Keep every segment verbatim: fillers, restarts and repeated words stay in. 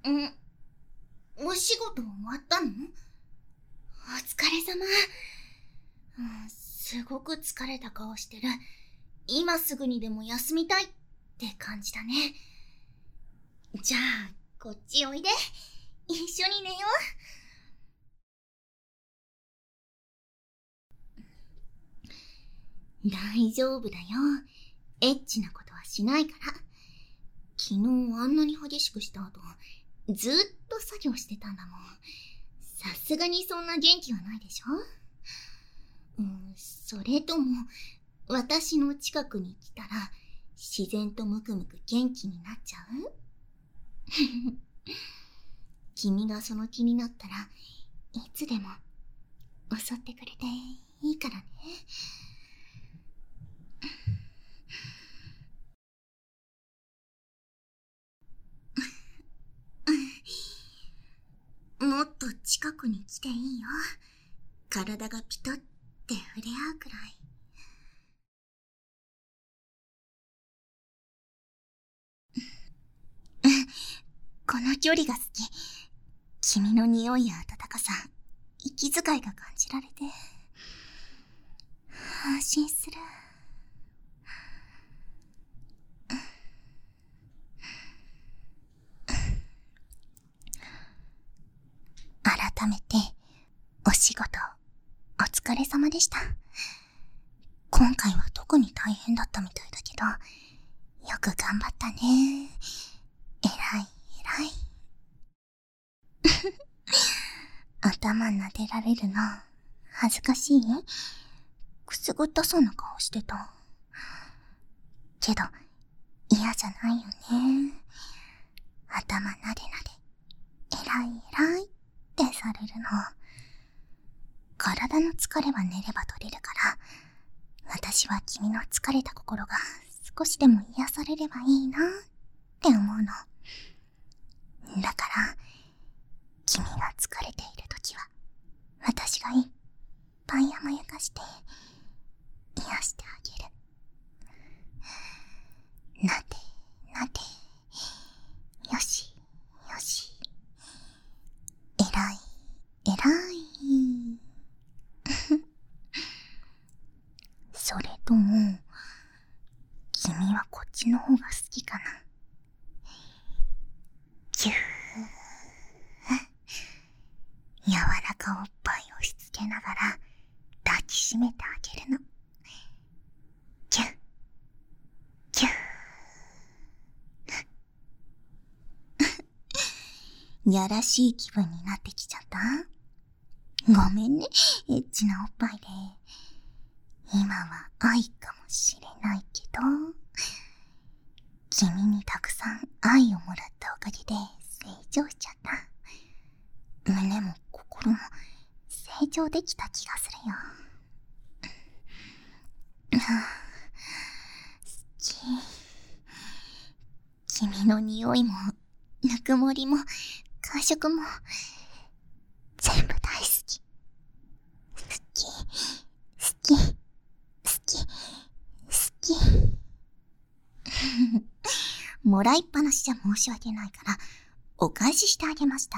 ん、お仕事終わったの？お疲れ様。うん、すごく疲れた顔してる。今すぐにでも休みたいって感じだね。じゃあ、こっちおいで。一緒に寝よう。大丈夫だよ。エッチなことはしないから。昨日あんなに激しくした後、ずっと作業してたんだもん。さすがにそんな元気はないでしょ？うん、それとも、私の近くに来たら、自然とムクムク元気になっちゃう？君がその気になったら、いつでも襲ってくれていいからね。もっと近くに来ていいよ。体がピタッて触れ合うくらい。この距離が好き。君の匂いや温かさ、息遣いが感じられて、安心する。改めて、お仕事、お疲れ様でした。今回は特に大変だったみたいだけど、よく頑張ったね。えらい、えらい。頭撫でられるの、恥ずかしい？くすぐったそうな顔してた。けど、嫌じゃないよね。頭なでなで、えらいえらいってされるの。体の疲れは寝れば取れるから、私は君の疲れた心が少しでも癒されればいいなって思うの。だから、君が疲れているときは、私がいっぱい甘やかして癒してあげる。なでなで、よしよし、えらいえらい。それとも、君はこっちの方が好きかな。ぎゅー。柔らかおっぱいをしつけながら抱きしめてあげるの。ぎゅっ、ぎゅー。やらしい気分になってきちゃった？ごめんね、エッチなおっぱいで。今は愛かもしれないけど、君にたくさん愛をもらったおかげで成長しちゃった。胸も心も成長できた気がするよ。好き。君の匂いも、ぬくもりも、感触も、全部大好き。好き、好き、好き、好き。もらいっぱなしじゃ申し訳ないから、お返ししてあげました。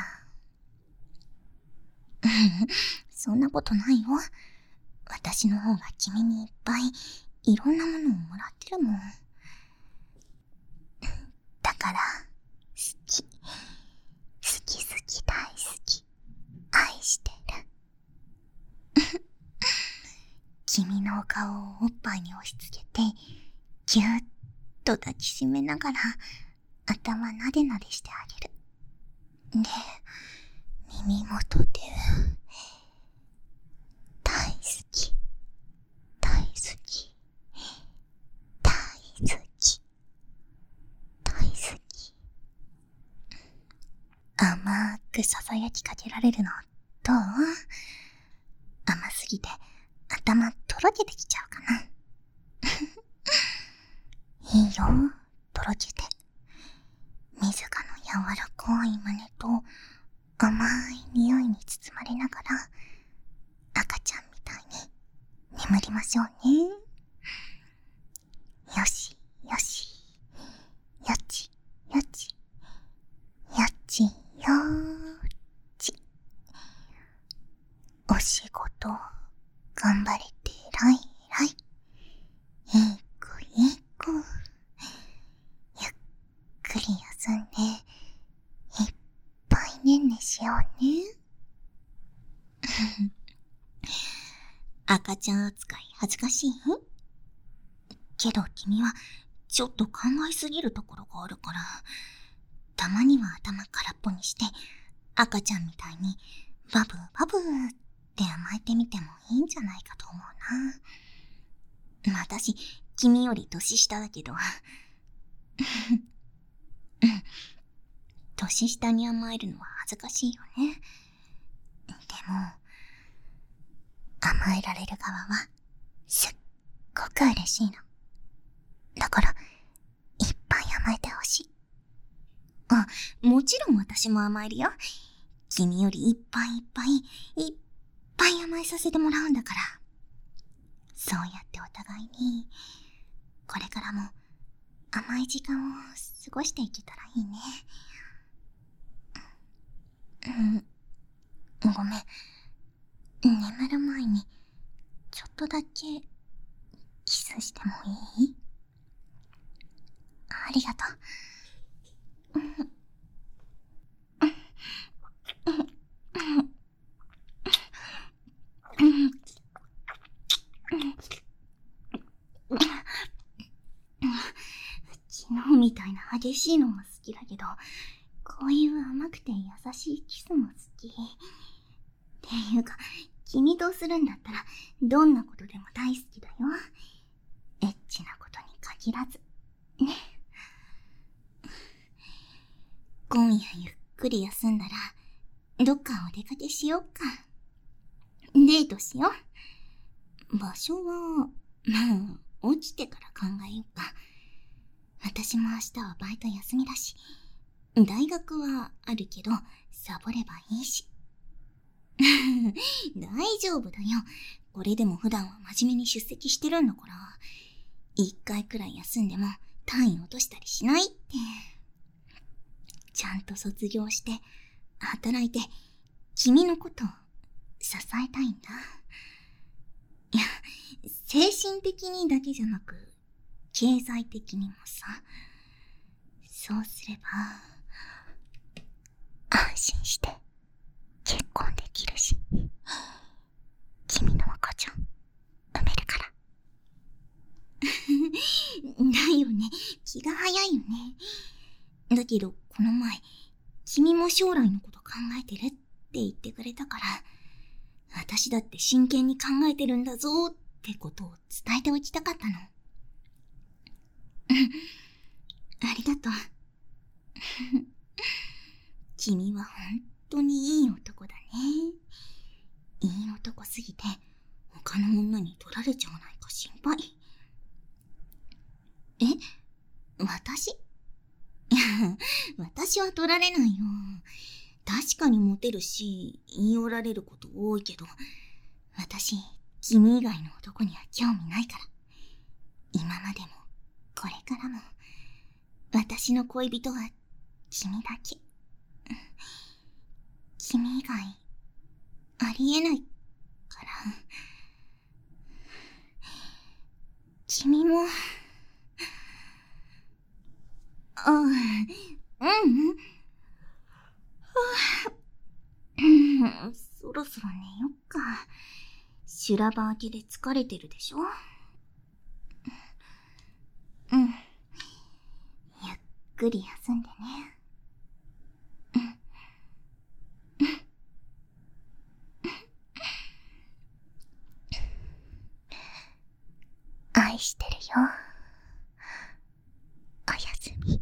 そんなことないよ。私の方が君にいっぱいいろんなものをもらってるもん。だから、好き。好き好き大好き。愛してる。君のお顔をおっぱいに押し付けて、ぎゅっと抱きしめながら、頭なでなでしてあげる。で、耳元で、大好き、大好き、大好き、大好き。甘くささやきかけられるの、どう？甘すぎて頭とろけてきちゃうかな。いいよ、とろけて。自らの柔らかい胸と甘い匂いに包まれながら、赤ちゃんみたいに眠りましょうね。よしよし、よちよち、よちーち。お仕事、頑張れて偉い偉い。いい子いい子。ゆっくり休んで、いっぱいねんねしようね。赤ちゃん扱い恥ずかしい？けど君はちょっと考えすぎるところがあるから、たまには頭空っぽにして、赤ちゃんみたいにバブーバブーって甘えてみてもいいんじゃないかと思うな。私、君より年下だけど、年下に甘えるのは恥ずかしいよね。でも、甘えられる側は、すっごく嬉しいの。だから、いっぱい甘えてほしい。あ、もちろん私も甘えるよ。君よりいっぱいいっぱい、いっぱい甘えさせてもらうんだから。そうやってお互いに、これからも甘い時間を過ごしていけたらいいね。うん、ごめん。眠る前に、ちょっとだけ、キスしてもいい？ありがとう。昨日みたいな激しいのも好きだけど、こういう甘くて優しいキスも好き。っていうか、君とするんだったら、どんなことでも大好きだよ。エッチなことに限らず。ね。今夜ゆっくり休んだら、どっかお出かけしよっか。デートしよう。場所は、まあ、落ちてから考えようか。私も明日はバイト休みだし、大学はあるけど、サボればいいし。大丈夫だよ。これでも普段は真面目に出席してるんだから。一回くらい休んでも単位落としたりしないって。ちゃんと卒業して、働いて、君のことを支えたいんだ。いや、精神的にだけじゃなく、経済的にもさ。そうすれば、安心して結婚できるし、君の赤ちゃん産めるから。だよね、気が早いよね。だけどこの前、君も将来のこと考えてるって言ってくれたから、私だって真剣に考えてるんだぞってことを伝えておきたかったの。うん、ありがとう。君は本当にいい男だね。いい男すぎて、他の女に取られちゃわないか心配。え？私？いや、私は取られないよ。確かにモテるし、言い寄られること多いけど、私、君以外の男には興味ないから。今までも、これからも、私の恋人は君だけ。君以外、ありえないから。君も、あ、うん、うん。そろそろ寝よっか。修羅場明けで疲れてるでしょ？うん。ゆっくり休んでね。うん。愛してるよ。おやすみ。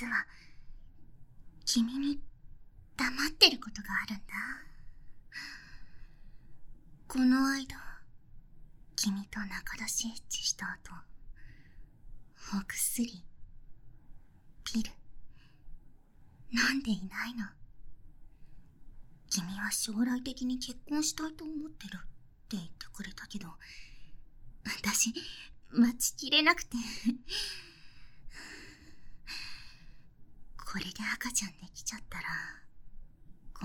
実は君に黙ってることがあるんだ。この間君と仲出しエッチした後、お薬、ピル、飲んでいないの。君は将来的に結婚したいと思ってるって言ってくれたけど、私待ちきれなくてこれで赤ちゃんできちゃったらご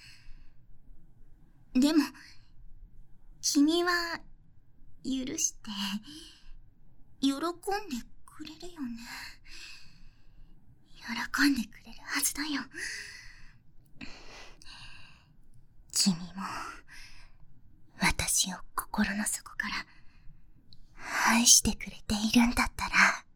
めん。でも君は許して喜んでくれるよね。喜んでくれるはずだよ。君も私を心の底から愛してくれているんだったら、